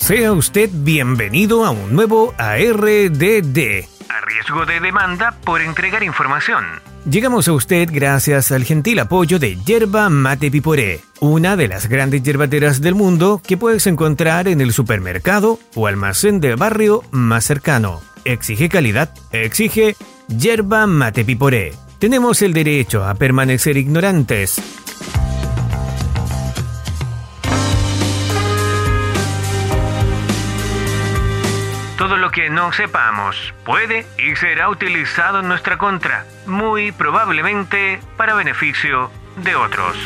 Sea usted bienvenido a un nuevo ARDD, a riesgo de demanda por entregar información. Llegamos a usted gracias al gentil apoyo de Yerba Mate Piporé, una de las grandes yerbateras del mundo que puedes encontrar en el supermercado o almacén de barrio más cercano. Exige calidad, exige Yerba Mate Piporé. Tenemos el derecho a permanecer ignorantes. Todo lo que no sepamos puede y será utilizado en nuestra contra, muy probablemente para beneficio de otros.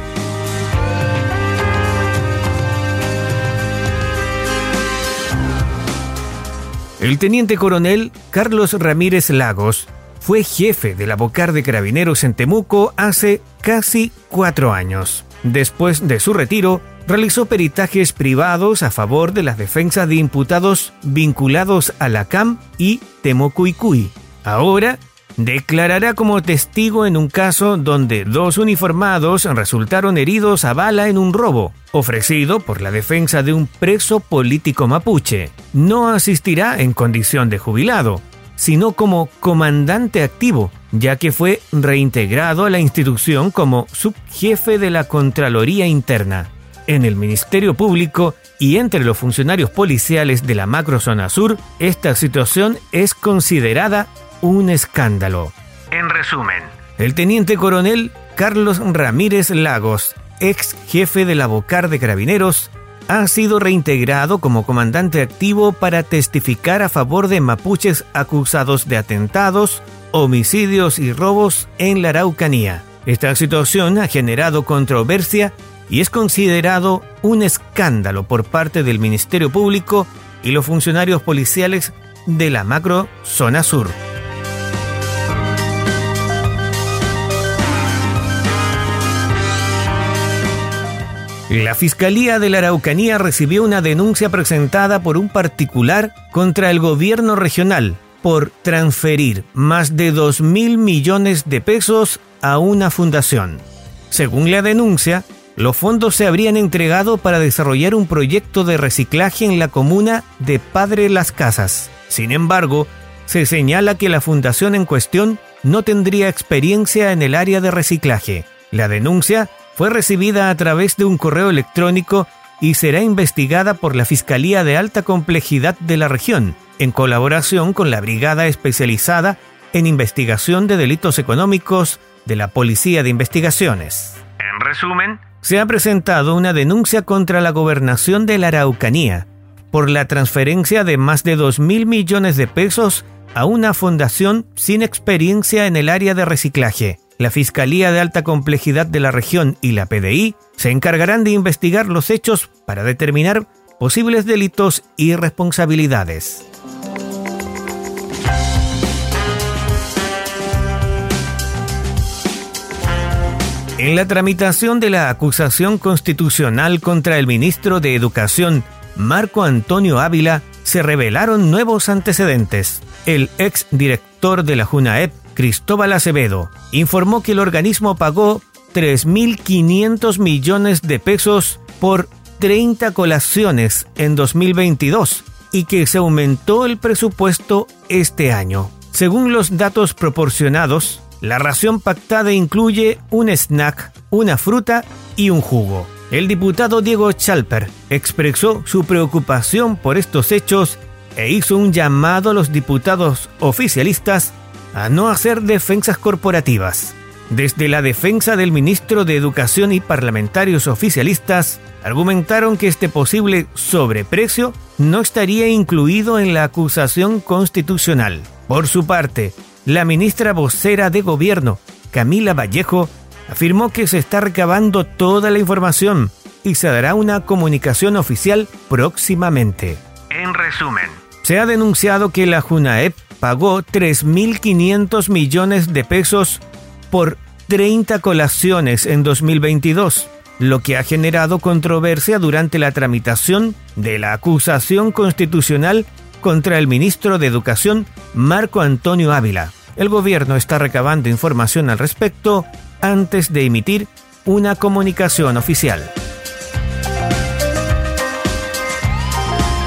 El teniente coronel Carlos Ramírez Lagos fue jefe de la Bocar de Carabineros en Temuco hace casi 4 años. Después de su retiro, realizó peritajes privados a favor de las defensas de imputados vinculados a la CAM y Temucuicui. Ahora, declarará como testigo en un caso donde 2 uniformados resultaron heridos a bala en un robo, ofrecido por la defensa de un preso político mapuche. No asistirá en condición de jubilado, sino como comandante activo, ya que fue reintegrado a la institución como subjefe de la Contraloría Interna. En el Ministerio Público y entre los funcionarios policiales de la macrozona sur, esta situación es considerada un escándalo. En resumen, el teniente coronel Carlos Ramírez Lagos, ex jefe de la Bocar de Carabineros, ha sido reintegrado como comandante activo para testificar a favor de mapuches acusados de atentados, homicidios y robos en la Araucanía. Esta situación ha generado controversia y es considerado un escándalo por parte del Ministerio Público y los funcionarios policiales de la macro zona sur. La Fiscalía de la Araucanía recibió una denuncia presentada por un particular contra el gobierno regional por transferir más de 2.000 millones de pesos a una fundación. Según la denuncia, los fondos se habrían entregado para desarrollar un proyecto de reciclaje en la comuna de Padre Las Casas. Sin embargo, se señala que la fundación en cuestión no tendría experiencia en el área de reciclaje. La denuncia fue recibida a través de un correo electrónico y será investigada por la Fiscalía de Alta Complejidad de la región, en colaboración con la Brigada Especializada en Investigación de Delitos Económicos de la Policía de Investigaciones. En resumen, se ha presentado una denuncia contra la Gobernación de la Araucanía por la transferencia de más de 2.000 millones de pesos a una fundación sin experiencia en el área de reciclaje. La Fiscalía de Alta Complejidad de la región y la PDI se encargarán de investigar los hechos para determinar posibles delitos y responsabilidades. En la tramitación de la acusación constitucional contra el ministro de Educación, Marco Antonio Ávila, se revelaron nuevos antecedentes. El exdirector de la JUNAEP, Cristóbal Acevedo, informó que el organismo pagó 3.500 millones de pesos por 30 colaciones en 2022 y que se aumentó el presupuesto este año. Según los datos proporcionados, la ración pactada incluye un snack, una fruta y un jugo. El diputado Diego Chalper expresó su preocupación por estos hechos e hizo un llamado a los diputados oficialistas a no hacer defensas corporativas. Desde la defensa del ministro de Educación y parlamentarios oficialistas, argumentaron que este posible sobreprecio no estaría incluido en la acusación constitucional. Por su parte, la ministra vocera de Gobierno, Camila Vallejo, afirmó que se está recabando toda la información y se dará una comunicación oficial próximamente. En resumen, se ha denunciado que la JUNAEP pagó 3.500 millones de pesos por 30 colaciones en 2022, lo que ha generado controversia durante la tramitación de la acusación constitucional contra el ministro de Educación, Marco Antonio Ávila. El gobierno está recabando información al respecto antes de emitir una comunicación oficial.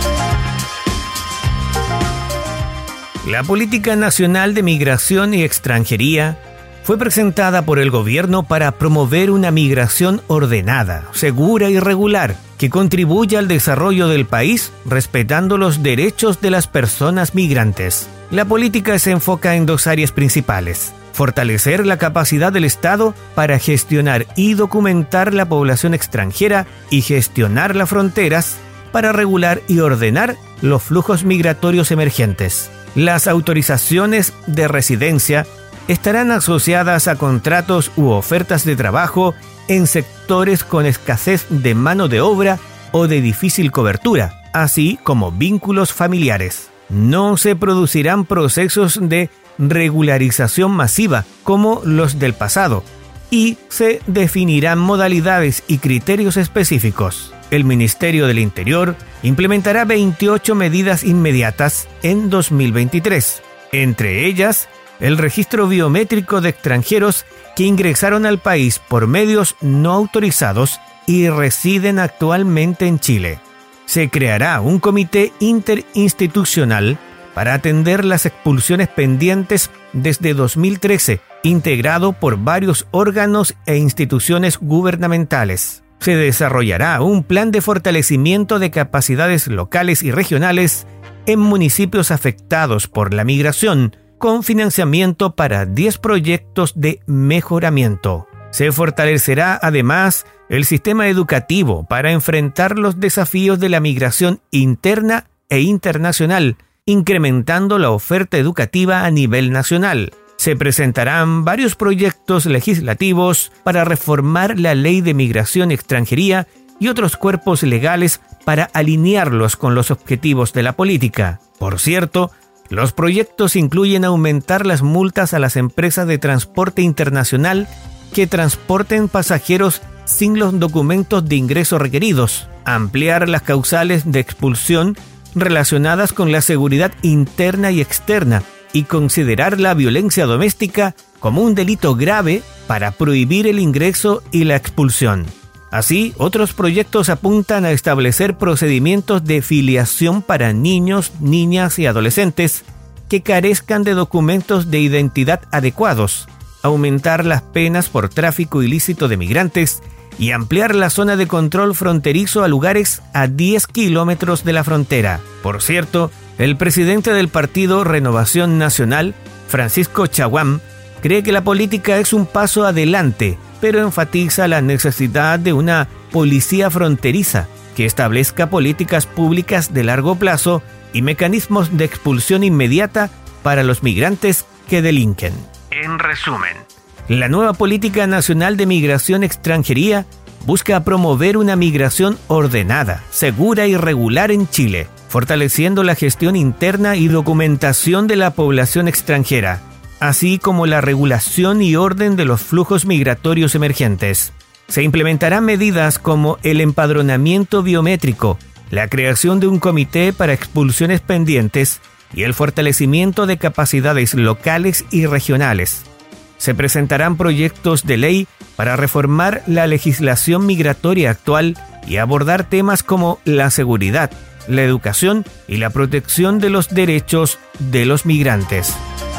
La Política Nacional de Migración y Extranjería fue presentada por el gobierno para promover una migración ordenada, segura y regular, que contribuya al desarrollo del país respetando los derechos de las personas migrantes. La política se enfoca en dos áreas principales: fortalecer la capacidad del Estado para gestionar y documentar la población extranjera y gestionar las fronteras para regular y ordenar los flujos migratorios emergentes. Las autorizaciones de residencia estarán asociadas a contratos u ofertas de trabajo en sectores con escasez de mano de obra o de difícil cobertura, así como vínculos familiares. No se producirán procesos de regularización masiva como los del pasado y se definirán modalidades y criterios específicos. El Ministerio del Interior implementará 28 medidas inmediatas en 2023, entre ellas el registro biométrico de extranjeros que ingresaron al país por medios no autorizados y residen actualmente en Chile. Se creará un comité interinstitucional para atender las expulsiones pendientes desde 2013, integrado por varios órganos e instituciones gubernamentales. Se desarrollará un plan de fortalecimiento de capacidades locales y regionales en municipios afectados por la migración, con financiamiento para 10 proyectos de mejoramiento. Se fortalecerá además el sistema educativo para enfrentar los desafíos de la migración interna e internacional, incrementando la oferta educativa a nivel nacional. Se presentarán varios proyectos legislativos para reformar la Ley de Migración y Extranjería y otros cuerpos legales para alinearlos con los objetivos de la política. Por cierto, los proyectos incluyen aumentar las multas a las empresas de transporte internacional que transporten pasajeros sin los documentos de ingreso requeridos, ampliar las causales de expulsión relacionadas con la seguridad interna y externa y considerar la violencia doméstica como un delito grave para prohibir el ingreso y la expulsión. Así, otros proyectos apuntan a establecer procedimientos de filiación para niños, niñas y adolescentes que carezcan de documentos de identidad adecuados, aumentar las penas por tráfico ilícito de migrantes y ampliar la zona de control fronterizo a lugares a 10 kilómetros de la frontera. Por cierto, el presidente del partido Renovación Nacional, Francisco Chaguán, cree que la política es un paso adelante, pero enfatiza la necesidad de una policía fronteriza que establezca políticas públicas de largo plazo y mecanismos de expulsión inmediata para los migrantes que delinquen. En resumen, la nueva Política Nacional de Migración y Extranjería busca promover una migración ordenada, segura y regular en Chile, fortaleciendo la gestión interna y documentación de la población extranjera, así como la regulación y orden de los flujos migratorios emergentes. Se implementarán medidas como el empadronamiento biométrico, la creación de un comité para expulsiones pendientes y el fortalecimiento de capacidades locales y regionales. Se presentarán proyectos de ley para reformar la legislación migratoria actual y abordar temas como la seguridad, la educación y la protección de los derechos de los migrantes.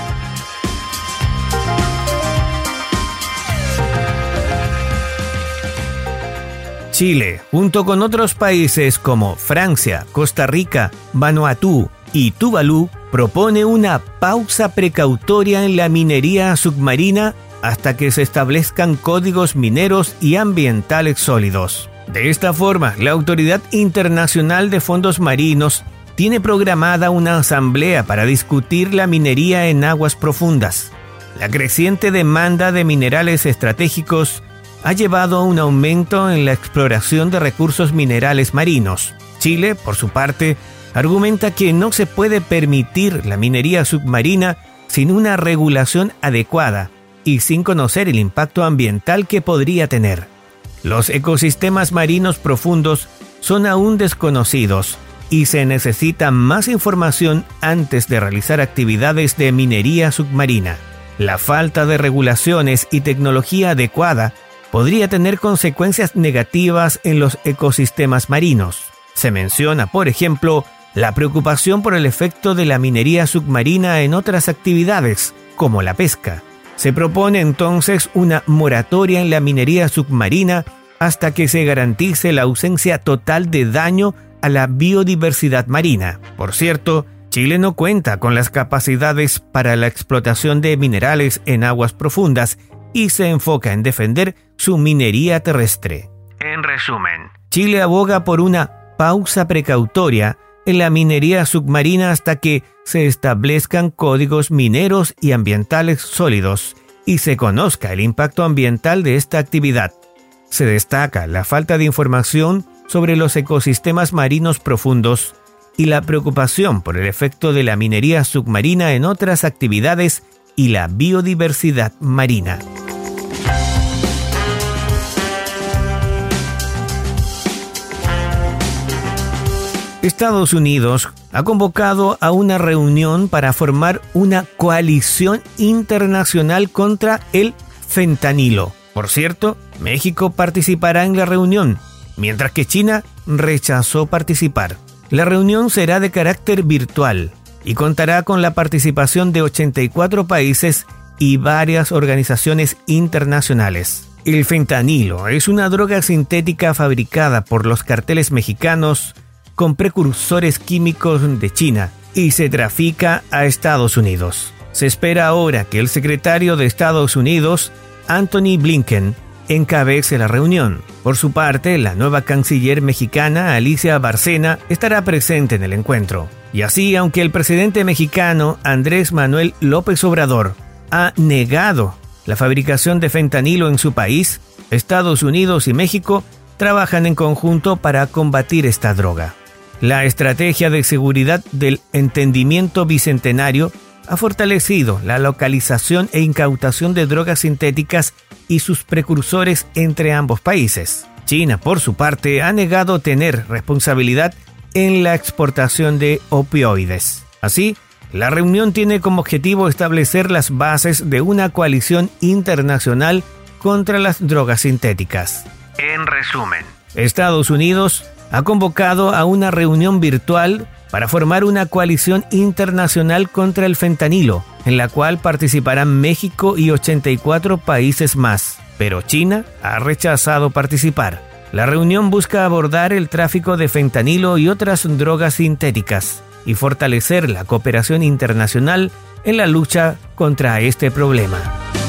Chile, junto con otros países como Francia, Costa Rica, Vanuatu y Tuvalu, propone una pausa precautoria en la minería submarina hasta que se establezcan códigos mineros y ambientales sólidos. De esta forma, la Autoridad Internacional de Fondos Marinos tiene programada una asamblea para discutir la minería en aguas profundas. La creciente demanda de minerales estratégicos ha llevado a un aumento en la exploración de recursos minerales marinos. Chile, por su parte, argumenta que no se puede permitir la minería submarina sin una regulación adecuada y sin conocer el impacto ambiental que podría tener. Los ecosistemas marinos profundos son aún desconocidos y se necesita más información antes de realizar actividades de minería submarina. La falta de regulaciones y tecnología adecuada podría tener consecuencias negativas en los ecosistemas marinos. Se menciona, por ejemplo, la preocupación por el efecto de la minería submarina en otras actividades, como la pesca. Se propone entonces una moratoria en la minería submarina hasta que se garantice la ausencia total de daño a la biodiversidad marina. Por cierto, Chile no cuenta con las capacidades para la explotación de minerales en aguas profundas y se enfoca en defender su minería terrestre. En resumen, Chile aboga por una pausa precautoria en la minería submarina hasta que se establezcan códigos mineros y ambientales sólidos y se conozca el impacto ambiental de esta actividad. Se destaca la falta de información sobre los ecosistemas marinos profundos y la preocupación por el efecto de la minería submarina en otras actividades y la biodiversidad marina. Estados Unidos ha convocado a una reunión para formar una coalición internacional contra el fentanilo. Por cierto, México participará en la reunión, mientras que China rechazó participar. La reunión será de carácter virtual y contará con la participación de 84 países y varias organizaciones internacionales. El fentanilo es una droga sintética fabricada por los carteles mexicanos con precursores químicos de China y se trafica a Estados Unidos. Se espera ahora que el secretario de Estados Unidos, Antony Blinken, encabece la reunión. Por su parte, la nueva canciller mexicana, Alicia Bárcena, estará presente en el encuentro. Y así, aunque el presidente mexicano, Andrés Manuel López Obrador, ha negado la fabricación de fentanilo en su país, Estados Unidos y México trabajan en conjunto para combatir esta droga. La estrategia de seguridad del entendimiento bicentenario ha fortalecido la localización e incautación de drogas sintéticas y sus precursores entre ambos países. China, por su parte, ha negado tener responsabilidad en la exportación de opioides. Así, la reunión tiene como objetivo establecer las bases de una coalición internacional contra las drogas sintéticas. En resumen, Estados Unidos ha convocado a una reunión virtual para formar una coalición internacional contra el fentanilo, en la cual participarán México y 84 países más, pero China ha rechazado participar. La reunión busca abordar el tráfico de fentanilo y otras drogas sintéticas y fortalecer la cooperación internacional en la lucha contra este problema.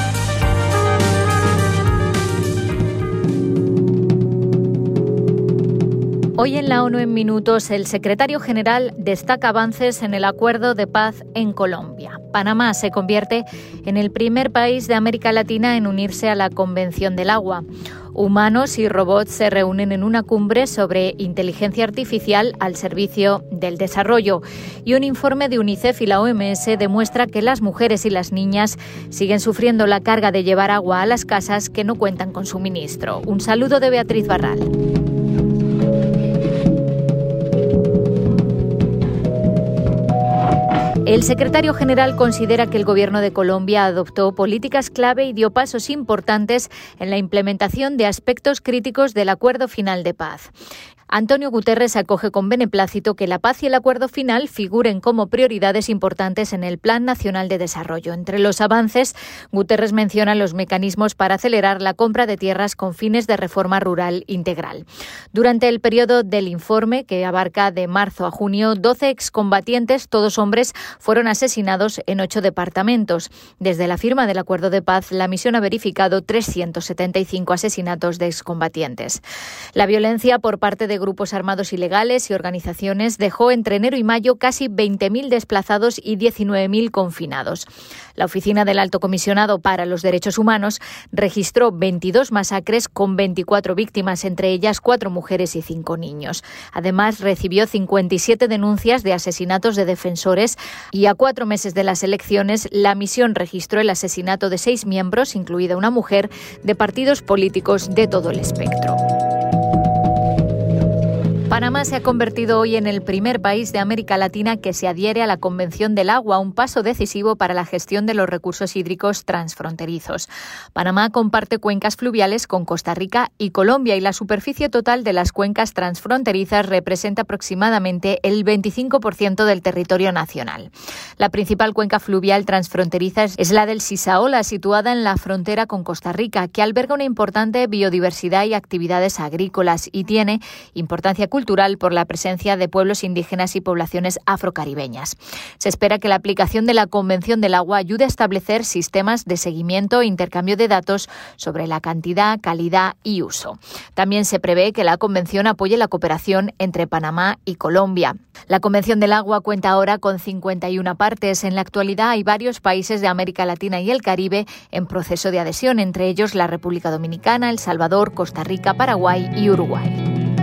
Hoy en la ONU en Minutos, el secretario general destaca avances en el acuerdo de paz en Colombia. Panamá se convierte en el primer país de América Latina en unirse a la Convención del Agua. Humanos y robots se reúnen en una cumbre sobre inteligencia artificial al servicio del desarrollo. Y un informe de UNICEF y la OMS demuestra que las mujeres y las niñas siguen sufriendo la carga de llevar agua a las casas que no cuentan con suministro. Un saludo de Beatriz Barral. El secretario general considera que el gobierno de Colombia adoptó políticas clave y dio pasos importantes en la implementación de aspectos críticos del acuerdo final de paz. Antonio Guterres acoge con beneplácito que la paz y el acuerdo final figuren como prioridades importantes en el Plan Nacional de Desarrollo. Entre los avances, Guterres menciona los mecanismos para acelerar la compra de tierras con fines de reforma rural integral. Durante el periodo del informe, que abarca de marzo a junio, 12 excombatientes, todos hombres, fueron asesinados en 8 departamentos. Desde la firma del acuerdo de paz, la misión ha verificado 375 asesinatos de excombatientes. La violencia por parte de grupos armados ilegales y organizaciones dejó entre enero y mayo casi 20.000 desplazados y 19.000 confinados. La Oficina del Alto Comisionado para los Derechos Humanos registró 22 masacres con 24 víctimas, entre ellas 4 mujeres y 5 niños. Además, recibió 57 denuncias de asesinatos de defensores y a 4 meses de las elecciones, la misión registró el asesinato de 6 miembros, incluida una mujer, de partidos políticos de todo el espectro. Panamá se ha convertido hoy en el primer país de América Latina que se adhiere a la Convención del Agua, un paso decisivo para la gestión de los recursos hídricos transfronterizos. Panamá comparte cuencas fluviales con Costa Rica y Colombia y la superficie total de las cuencas transfronterizas representa aproximadamente el 25% del territorio nacional. La principal cuenca fluvial transfronteriza es la del Sisaola, situada en la frontera con Costa Rica, que alberga una importante biodiversidad y actividades agrícolas y tiene importancia cultural por la presencia de pueblos indígenas y poblaciones afrocaribeñas. Se espera que la aplicación de la Convención del Agua ayude a establecer sistemas de seguimiento e intercambio de datos sobre la cantidad, calidad y uso. También se prevé que la Convención apoye la cooperación entre Panamá y Colombia. La Convención del Agua cuenta ahora con 51 partes. En la actualidad hay varios países de América Latina y el Caribe en proceso de adhesión, entre ellos la República Dominicana, El Salvador, Costa Rica, Paraguay y Uruguay.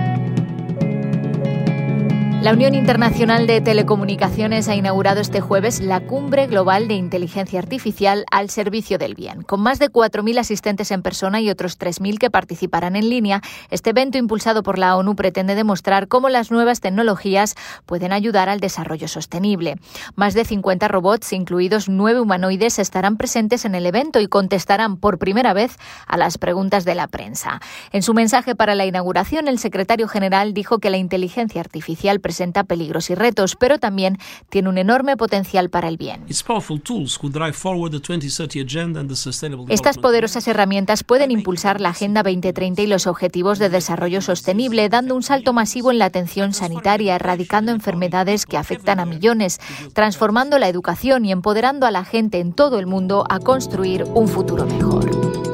La Unión Internacional de Telecomunicaciones ha inaugurado este jueves la Cumbre Global de Inteligencia Artificial al Servicio del Bien. Con más de 4.000 asistentes en persona y otros 3.000 que participarán en línea, este evento impulsado por la ONU pretende demostrar cómo las nuevas tecnologías pueden ayudar al desarrollo sostenible. Más de 50 robots, incluidos 9 humanoides, estarán presentes en el evento y contestarán por primera vez a las preguntas de la prensa. En su mensaje para la inauguración, el secretario general dijo que la inteligencia artificial presenta peligros y retos, pero también tiene un enorme potencial para el bien. Estas poderosas herramientas pueden impulsar la Agenda 2030 y los Objetivos de Desarrollo Sostenible, dando un salto masivo en la atención sanitaria, erradicando enfermedades que afectan a millones, transformando la educación y empoderando a la gente en todo el mundo a construir un futuro mejor.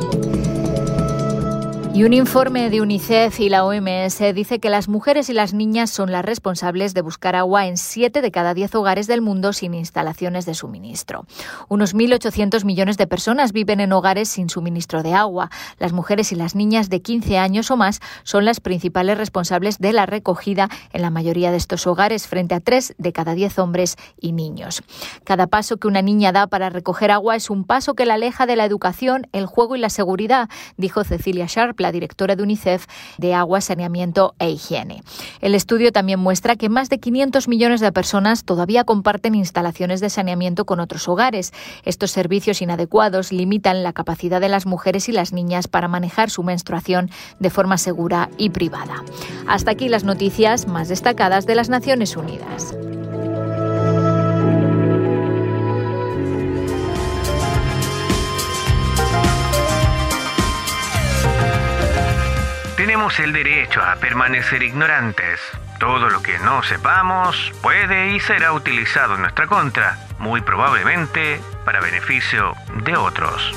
Y un informe de UNICEF y la OMS dice que las mujeres y las niñas son las responsables de buscar agua en 7 de cada 10 hogares del mundo sin instalaciones de suministro. Unos 1.800 millones de personas viven en hogares sin suministro de agua. Las mujeres y las niñas de 15 años o más son las principales responsables de la recogida en la mayoría de estos hogares, frente a 3 de cada 10 hombres y niños. Cada paso que una niña da para recoger agua es un paso que la aleja de la educación, el juego y la seguridad, dijo Cecilia Sharp, la directora de UNICEF de Agua, Saneamiento e Higiene. El estudio también muestra que más de 500 millones de personas todavía comparten instalaciones de saneamiento con otros hogares. Estos servicios inadecuados limitan la capacidad de las mujeres y las niñas para manejar su menstruación de forma segura y privada. Hasta aquí las noticias más destacadas de las Naciones Unidas. Tenemos el derecho a permanecer ignorantes. Todo lo que no sepamos puede y será utilizado en nuestra contra, muy probablemente para beneficio de otros.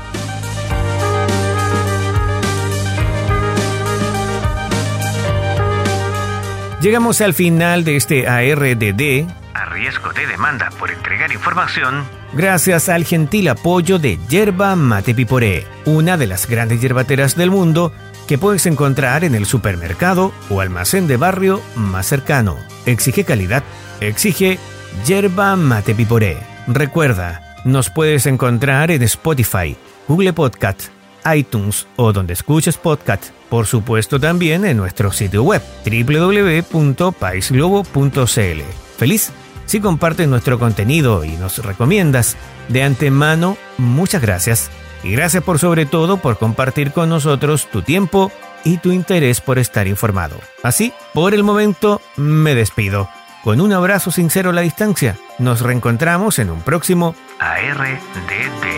Llegamos al final de este ARDD, a riesgo de demanda por entregar información, gracias al gentil apoyo de Yerba Mate Piporé, una de las grandes yerbateras del mundo, que puedes encontrar en el supermercado o almacén de barrio más cercano. Exige calidad, exige Yerba Mate Piporé. Recuerda, nos puedes encontrar en Spotify, Google Podcast, iTunes o donde escuches podcast. Por supuesto también en nuestro sitio web www.paisglobo.cl. Feliz si compartes nuestro contenido y nos recomiendas. De antemano, muchas gracias. Y gracias sobre todo por compartir con nosotros tu tiempo y tu interés por estar informado. Así, por el momento, me despido. Con un abrazo sincero a la distancia. Nos reencontramos en un próximo ARDD.